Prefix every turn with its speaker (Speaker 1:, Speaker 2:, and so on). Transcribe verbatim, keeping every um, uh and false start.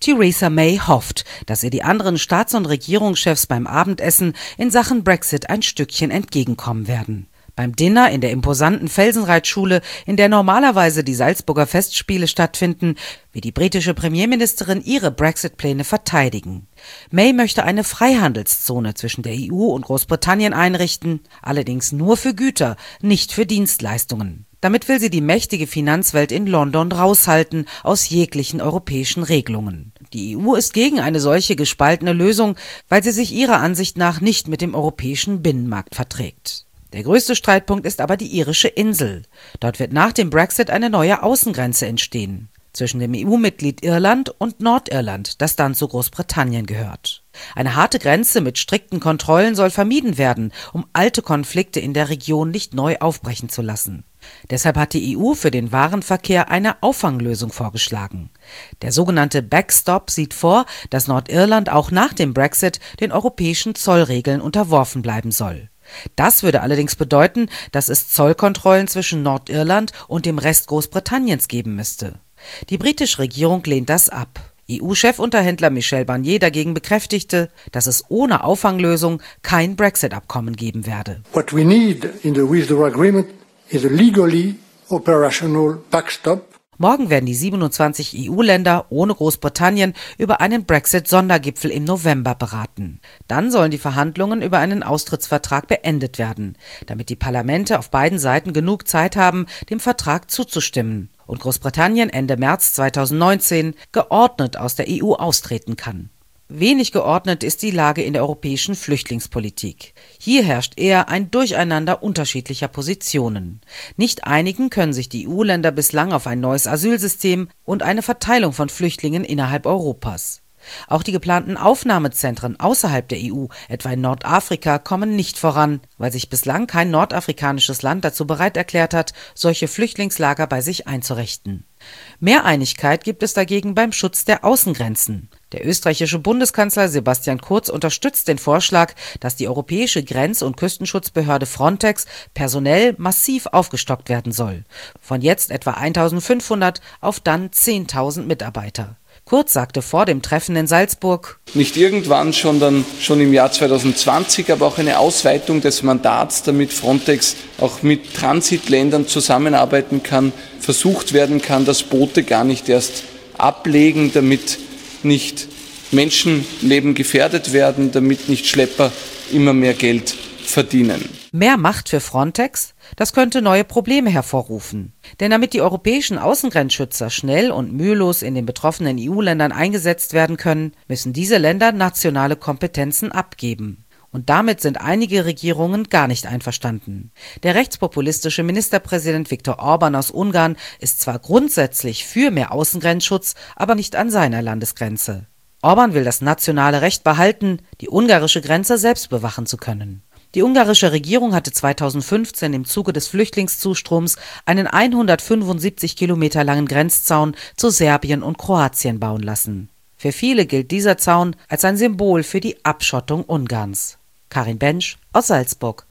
Speaker 1: Theresa May hofft, dass ihr die anderen Staats- und Regierungschefs beim Abendessen in Sachen Brexit ein Stückchen entgegenkommen werden. Beim Dinner in der imposanten Felsenreitschule, in der normalerweise die Salzburger Festspiele stattfinden, wird die britische Premierministerin ihre Brexit-Pläne verteidigen. May möchte eine Freihandelszone zwischen der E U und Großbritannien einrichten, allerdings nur für Güter, nicht für Dienstleistungen. Damit will sie die mächtige Finanzwelt in London raushalten aus jeglichen europäischen Regelungen. Die E U ist gegen eine solche gespaltene Lösung, weil sie sich ihrer Ansicht nach nicht mit dem europäischen Binnenmarkt verträgt. Der größte Streitpunkt ist aber die irische Insel. Dort wird nach dem Brexit eine neue Außengrenze entstehen. Zwischen dem E U-Mitglied Irland und Nordirland, das dann zu Großbritannien gehört. Eine harte Grenze mit strikten Kontrollen soll vermieden werden, um alte Konflikte in der Region nicht neu aufbrechen zu lassen. Deshalb hat die E U für den Warenverkehr eine Auffanglösung vorgeschlagen. Der sogenannte Backstop sieht vor, dass Nordirland auch nach dem Brexit den europäischen Zollregeln unterworfen bleiben soll. Das würde allerdings bedeuten, dass es Zollkontrollen zwischen Nordirland und dem Rest Großbritanniens geben müsste. Die britische Regierung lehnt das ab. E U-Chefunterhändler Michel Barnier dagegen bekräftigte, dass es ohne Auffanglösung kein Brexit-Abkommen geben werde.
Speaker 2: What we need in the Withdrawal Agreement is a legally operational backstop.
Speaker 1: Morgen werden die siebenundzwanzig E U-Länder ohne Großbritannien über einen Brexit-Sondergipfel im November beraten. Dann sollen die Verhandlungen über einen Austrittsvertrag beendet werden, damit die Parlamente auf beiden Seiten genug Zeit haben, dem Vertrag zuzustimmen und Großbritannien Ende März zweitausendneunzehn geordnet aus der E U austreten kann. Wenig geordnet ist die Lage in der europäischen Flüchtlingspolitik. Hier herrscht eher ein Durcheinander unterschiedlicher Positionen. Nicht einigen können sich die E U-Länder bislang auf ein neues Asylsystem und eine Verteilung von Flüchtlingen innerhalb Europas. Auch die geplanten Aufnahmezentren außerhalb der E U, etwa in Nordafrika, kommen nicht voran, weil sich bislang kein nordafrikanisches Land dazu bereit erklärt hat, solche Flüchtlingslager bei sich einzurichten. Mehr Einigkeit gibt es dagegen beim Schutz der Außengrenzen. Der österreichische Bundeskanzler Sebastian Kurz unterstützt den Vorschlag, dass die europäische Grenz- und Küstenschutzbehörde Frontex personell massiv aufgestockt werden soll. Von jetzt etwa eintausendfünfhundert auf dann zehntausend Mitarbeiter. Kurz sagte vor dem Treffen in Salzburg:
Speaker 3: Nicht irgendwann, schon dann schon im Jahr zweitausendzwanzig, aber auch eine Ausweitung des Mandats, damit Frontex auch mit Transitländern zusammenarbeiten kann, versucht werden kann, dass Boote gar nicht erst ablegen, damit nicht Menschenleben gefährdet werden, damit nicht Schlepper immer mehr Geld verdienen.
Speaker 1: Mehr Macht für Frontex? Das könnte neue Probleme hervorrufen. Denn damit die europäischen Außengrenzschützer schnell und mühelos in den betroffenen E U-Ländern eingesetzt werden können, müssen diese Länder nationale Kompetenzen abgeben. Und damit sind einige Regierungen gar nicht einverstanden. Der rechtspopulistische Ministerpräsident Viktor Orban aus Ungarn ist zwar grundsätzlich für mehr Außengrenzschutz, aber nicht an seiner Landesgrenze. Orban will das nationale Recht behalten, die ungarische Grenze selbst bewachen zu können. Die ungarische Regierung hatte zweitausendfünfzehn im Zuge des Flüchtlingszustroms einen hundertfünfundsiebzig Kilometer langen Grenzzaun zu Serbien und Kroatien bauen lassen. Für viele gilt dieser Zaun als ein Symbol für die Abschottung Ungarns. Karin Bensch aus Salzburg.